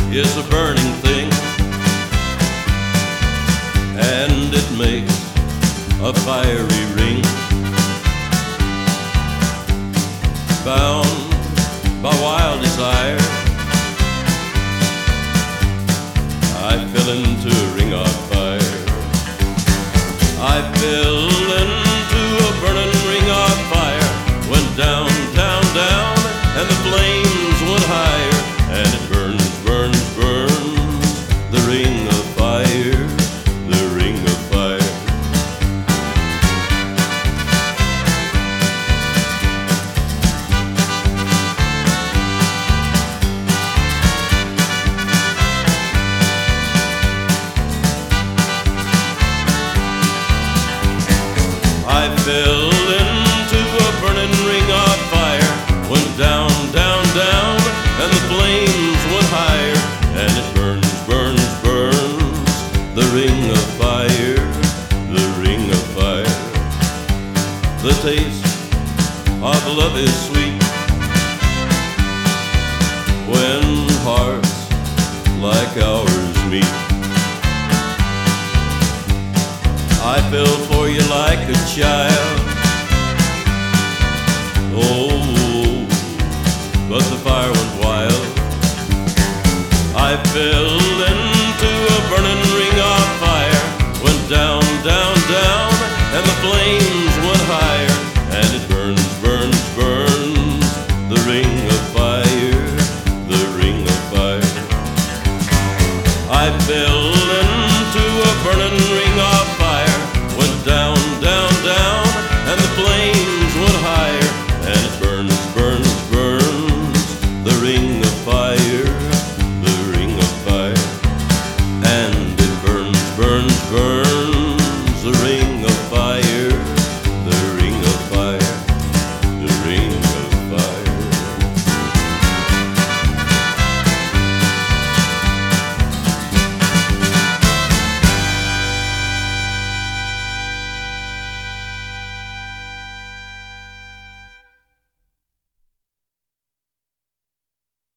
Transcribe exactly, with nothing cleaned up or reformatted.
is a burning thing, and it makes a fiery ring. Bound by wild desire, I fell into a ring of fire. I fell into a burning ring of fire. Went down, down, down, and the flames went higher. And it burns, burns, burns, the ring of fire, the ring of fire. I fell into a burning ring of fire. Went down, down, down, and the flames went higher. And it burns, burns, burns, the ring of fire, the ring of fire. The taste of love is sweet when hearts like ours meet. I fell for you like a child. Oh, but the fire went wild. I fell